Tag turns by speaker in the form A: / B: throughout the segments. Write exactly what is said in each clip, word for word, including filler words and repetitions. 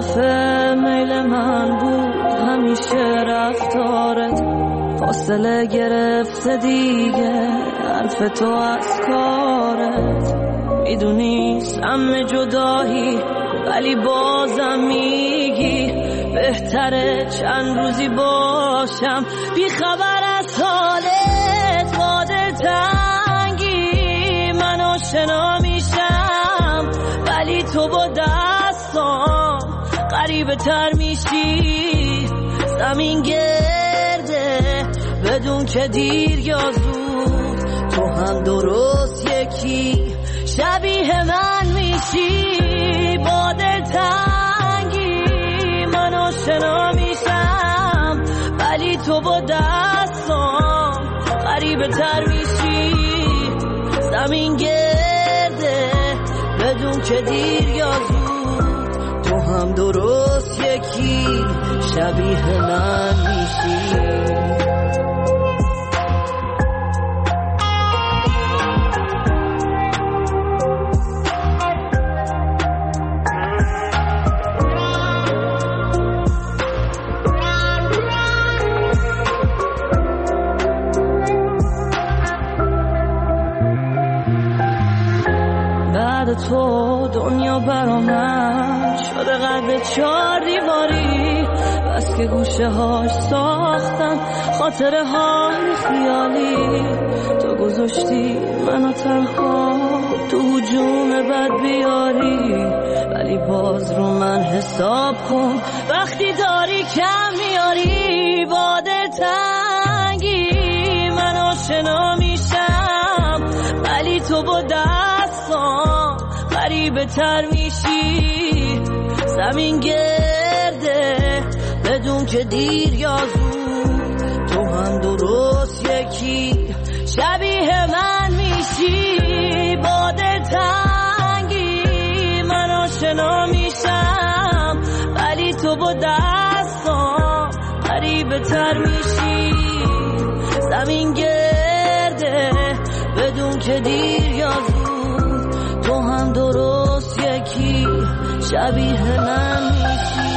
A: خلاف میل من بود همیشه رفتارت، فاصله گرفته دیگه حرف تو از کارت. میدونی سم جدایی ولی بازم میگی بهتره چند روزی باشم بی خبر از حالت. با دلتنگی من آشنا میشم ولی تو با دستام غریبه تر میشی. زمین گرده بدون که دیر یا زود، تو هم درست یکی شبیه من میشی. با دلتنگی من آشنا میشم ولی تو با دستام غریبه تر میشی. زمین گرده بدون که دیر یا زود، تو هم درست یکی شبیه من میشی. تو دنیا برا من شده قلب چار دیواری، بس که گوشه هاش ساختم خاطره های خیالی. تو گذاشتی منو تنها تو هجوم بد بیاری، ولی باز رو من حساب کن وقتی داری کم میاری. با دلتنگی من آشنا میشم ولی تو با دستام غریبه تر میشی. زمین گرده بدون که دیر یا زود، تو هم درست یکی شبیه من میشی. با دلتنگی من آشنا میشم ولی تو با دستام غریبه تر میشی. زمین گرده بدون که دیر یا زود، تو هم درست یکی شبیه من میشی.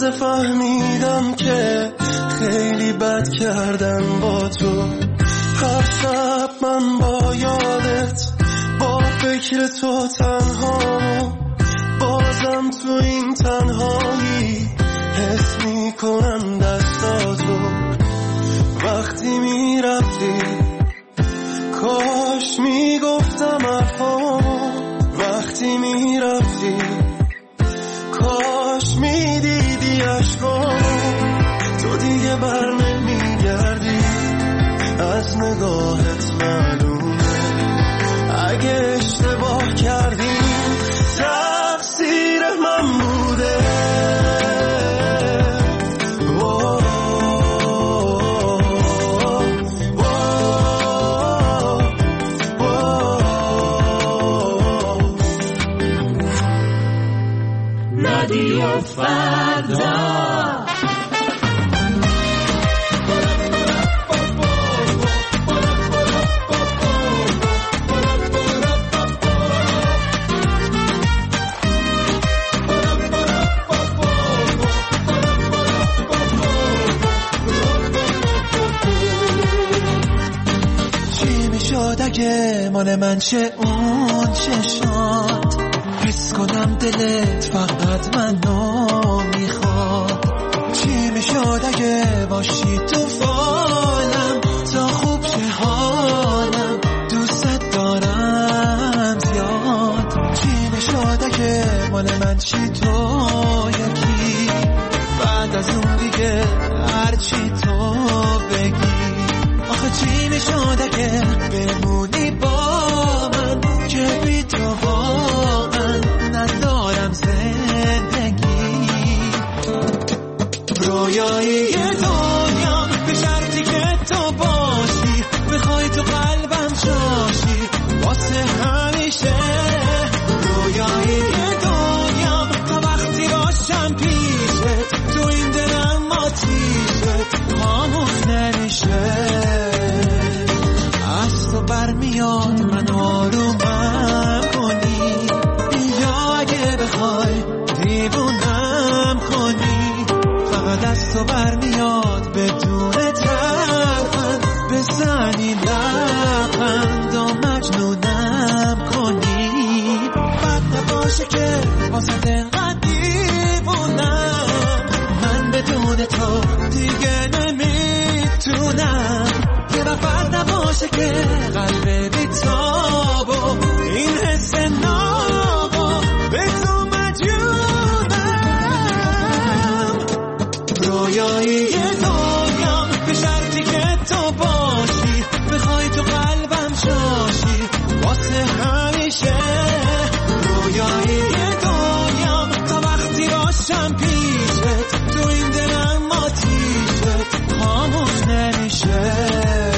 B: تازه فهمیدم که خیلی بد کردم با تو. هر شب من با یادت، با فکر تو تنها، بازم تو این تنهایی حس میکنم دستاتو. وقتی میرفتی کاش میگفتم حرفامو، وقتی میرفتی کاش میدیدی عشقامو. تو دیگه بر نمیگردی، از نگاهت معلومه. اگه اشتباه کردیم تقصیر من بوده.
A: رادیو فردا
B: اگه مال من چه اون چشات، حس کنم دلت فقط منو میخواد. چی میشد اگه باشی تو فالم، تا خوب چه حالم، دوست دارم زیاد. چی میشد اگه مال من چی تو یکی، بعد از اون دیگه هرچی تو بگی. آخه چی میشد اگه بمونی با من، که بی تو واقعا ندارم زندگی. رویایی دنیا به شرطی که تو باشی، بخوای تو قلبم جاشی واسه همیشه. رویایی دنیا تا وقتی باشم پیشت، تو این دلم آتیشت خاموش نمیشه. از تو برمیاد من آرومم کنی، یا اگه بخوای دیوونم کنی. فقط از تو برمیاد بدون ترفند، بزنی لبخند و مجنونم کنی. بد نباشه که واسه دلقدر دیوونم، من بدون تو دیگه نمیتونم. یه وقت نباشه که قلب بیتاب و این حس نابو به تو مجنونم. رویایی دنیا به شرطی که تو باشی، بخوای تو قلبم جاشی واسه همیشه. رویایی دنیا تا وقتی باشم پیشت، تو این دلم آتیشت خاموش نمیشه.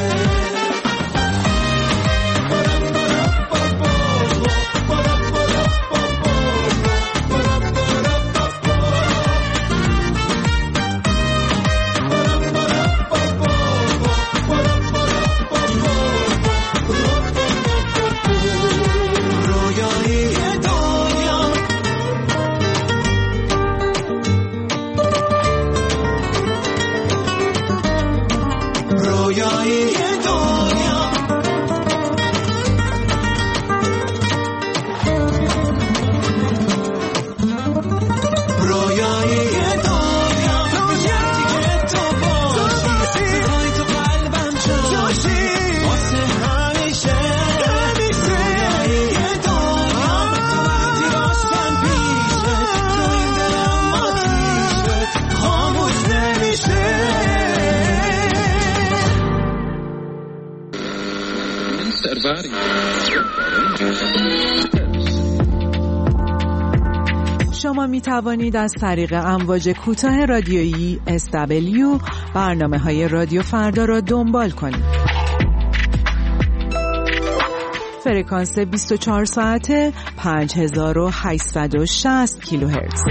C: شما می توانید از طریق امواج کوتاه رادیویی اس دبلیو برنامه‌های رادیو فردا را دنبال کنید. فرکانس بیست و چهار ساعته پنج هزار و هشتصد و شصت کیلوهرتز.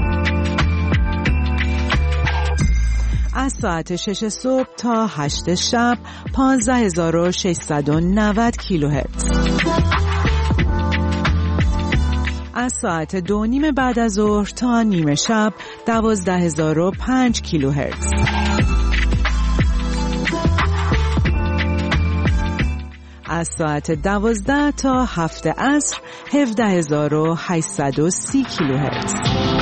C: از ساعت شش صبح تا هشت شب پانزده هزار و ششصد و نود کیلوهرتز. از ساعت دو نیم بعد از ظهر تا نیمه شب دوازده هزار و پنج کیلوهرتز. از ساعت دوازده تا هفت عصر هفده هزار و هشتصد و سی کیلوهرتز.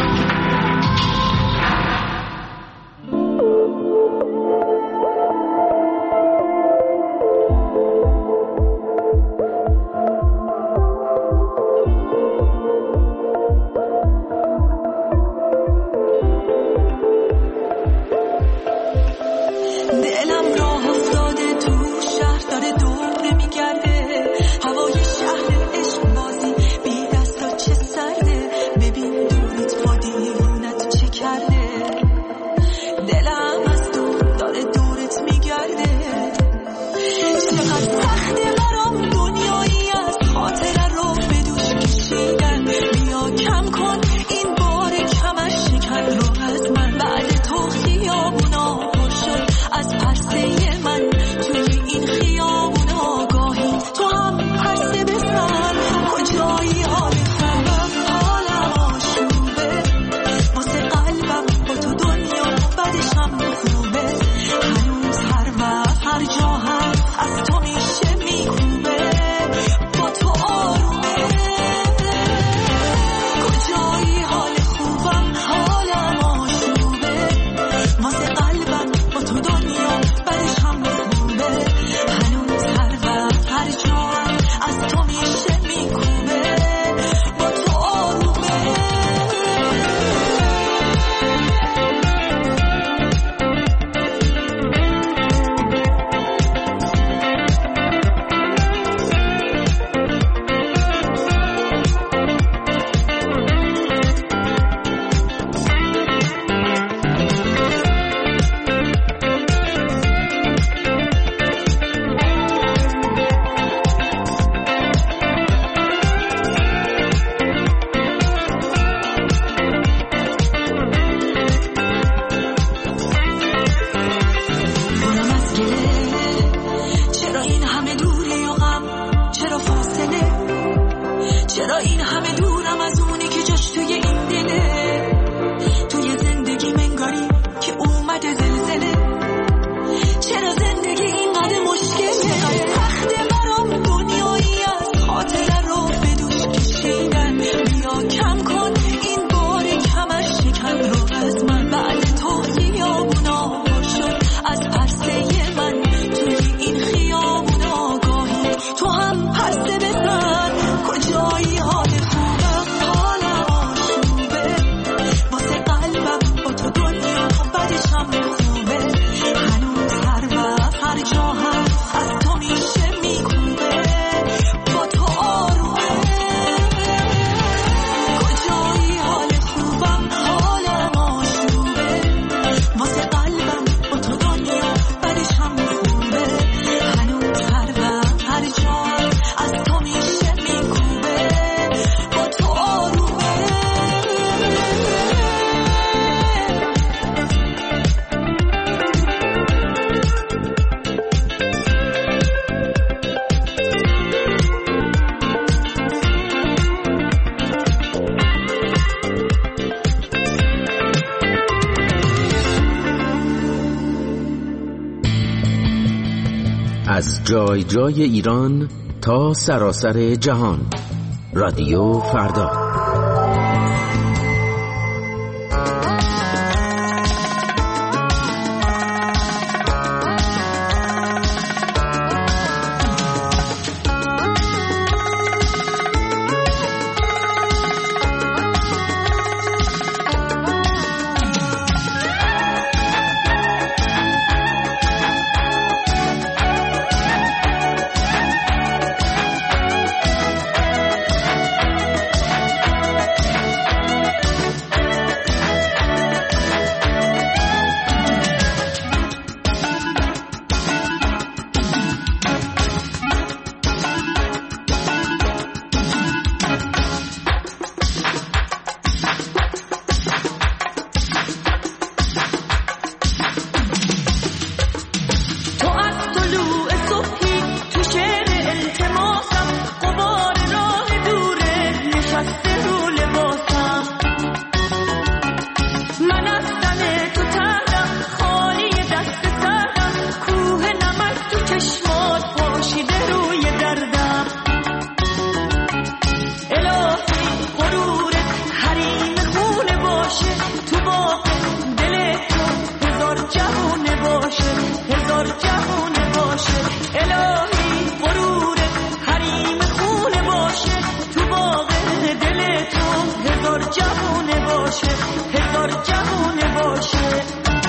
D: از جای جای ایران تا سراسر جهان، رادیو فردا.
E: باشه، هزار جوونه باشه.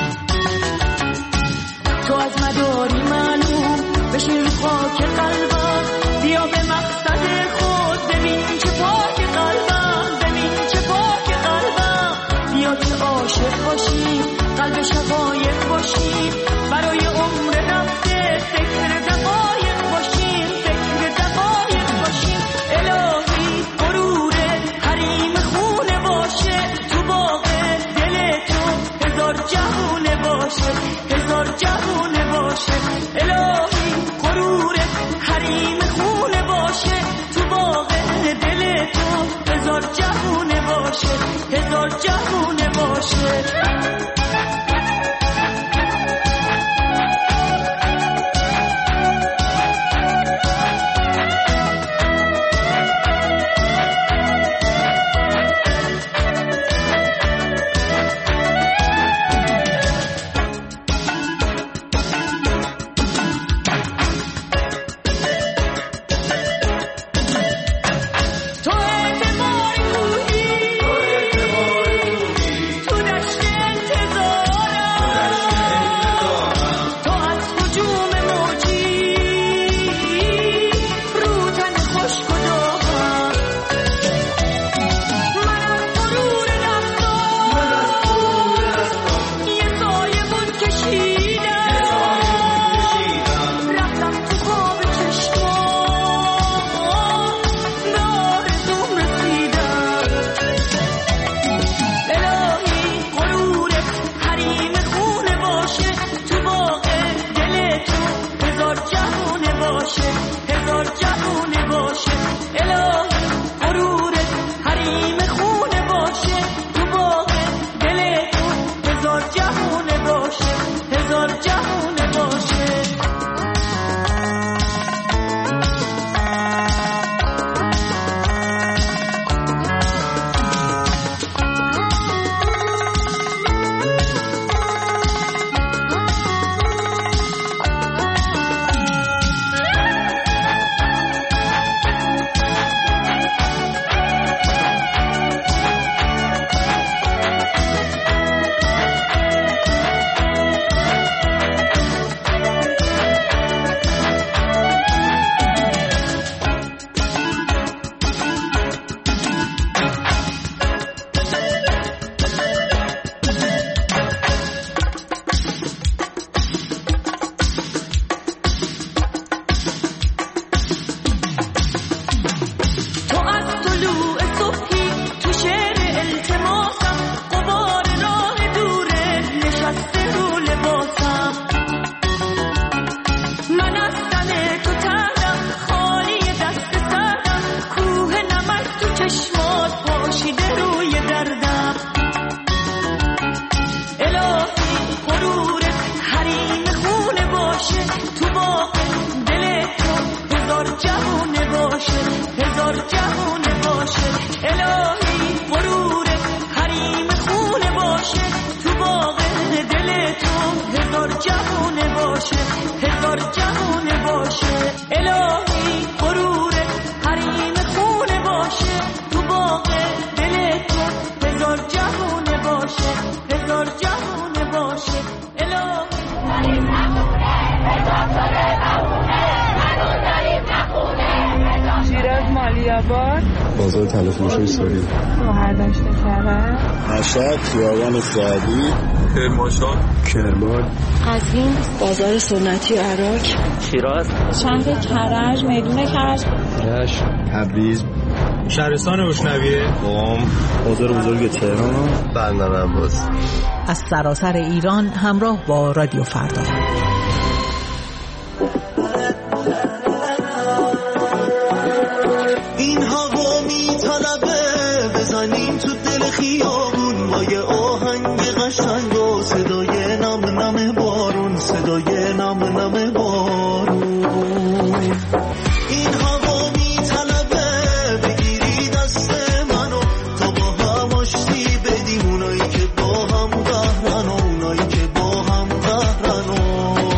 E: تو از مداری معلوم بشین رو خاک قلبم، بیا به مقصد خود ببین چه پاک قلبم، ببین چه پاک قلبم. بیا که عاشق باشیم، قلب شقایق باشیم، برای عمر رفته فکر دقایق باشیم، فکر دقایق باشیم. الهی غرور حریم خونه باشه، تو باغ دل تو هزار جوونه باشه، هزار جوونه باشه. الهی غرور حریم خونه باشه، تو باغ دل تو هزار جوونه باشه، هزار جوونه باشه.
F: بازار تلفروشی سوری،
G: شهردشت کرد،
F: مشهد، خیابان سعدی،
H: کرمانشاه،
F: کرمان،
G: قزوین، بازار سنتی عراق،
I: شیراز،
G: شهر کرج، میدون کرج،
F: رشت، تبریز،
H: شهرستان روشنویه،
F: قم، بازار بزرگ تهران، بندر عباس.
C: از سراسر ایران همراه با رادیو فردا.
B: این هوا میطلبه بزنیم تو دل خیابون با یه آهنگ قشنگ و صدای نم نم بارون، صدای نم نم بارون. این هوا میطلبه بگیری دست منو تا با هم آشتی بدیم، اونایی که با هم قهرن و اونایی که با هم قهرن.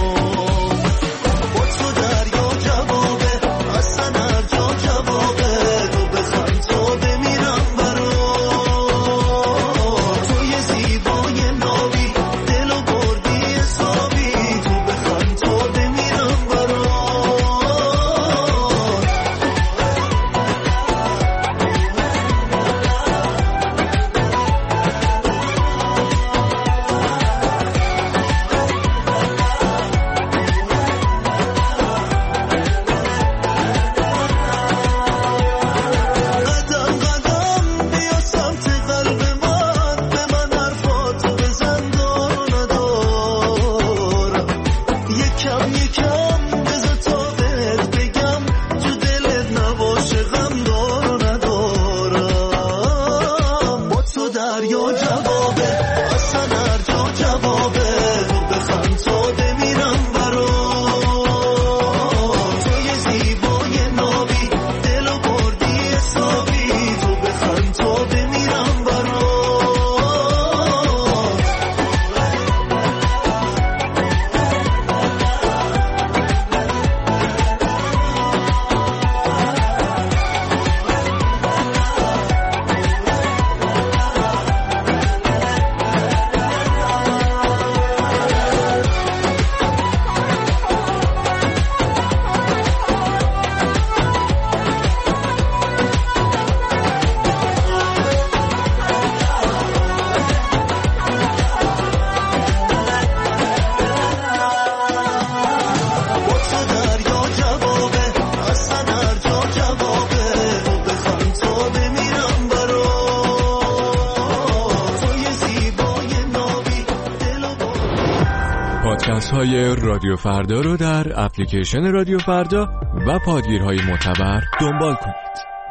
I: اپیزودهای رادیو فردا رو در اپلیکیشن رادیو فردا و پادگیرهای معتبر دنبال کنید.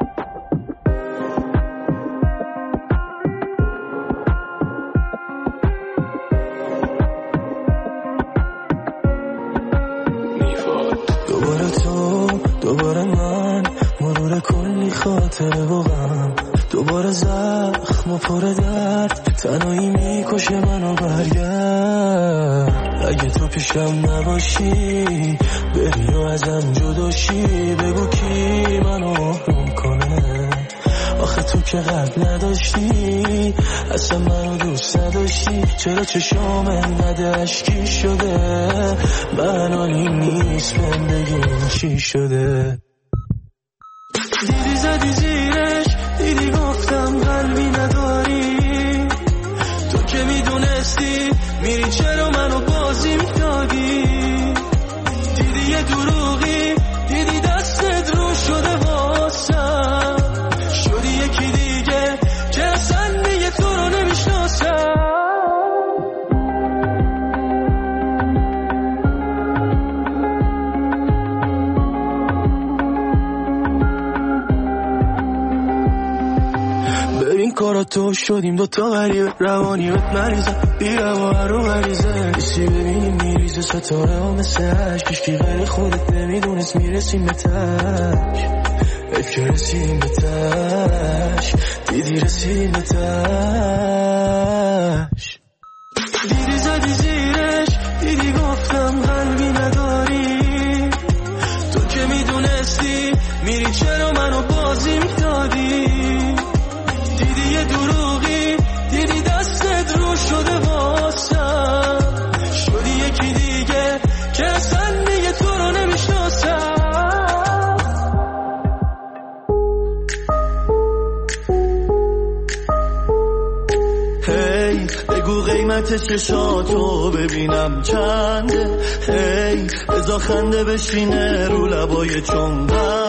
B: دوباره تو، دوباره من، مرور کلی خاطره و غم، دوباره زخم و پر درد، تنهایی میکشه منو. برگرد اگه تو پیشم نباشی، بری و ازم جداشی، بگو کی منو آروم کنه. آخه تو که قلب نداشتی، اصلا منو دوست نداشتی، چرا چشام انقدر اشکی شده؟ من حالی نیست بهم بگیم چی شده. دیدی زدی زیرش، دیدی گفتم قلبی نداری، تو که میدونستی میری چرا منو بازی میدادی. دیدی یه دروغی، دیدی دستت رو شده واسم، شدی یکی دیگه که اصلا دیگه تو رو نمیشناسم. این کارا تو شدیم دوتا غریب، روانی بهت مریضم، بیرم و هر رو غریزه، نیستی ببینیم میریزه ستاره ها مثل عشق، کشکی غیر خودت نمیدونست میرسیم به تک، حیف که رسیدیم به تک، دیدی رسیدیم به تک. دیدی زدی زیرش، دیدی گفتم قلبی نداری، تو که میدونستی میری چرا منو بازی میدادی. دیدی یه دروغی، دیدی دستت رو شده واسم، شدی یکی دیگه که اصلا دیگه تو رو نمیشناسم. هی بگو قیمت چشاتو ببینم چنده، هی بذار خنده بشینه رو لبای چنبه،